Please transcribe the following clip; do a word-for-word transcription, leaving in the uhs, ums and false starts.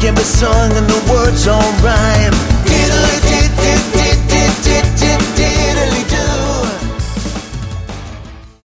can be sung and the words don't rhyme.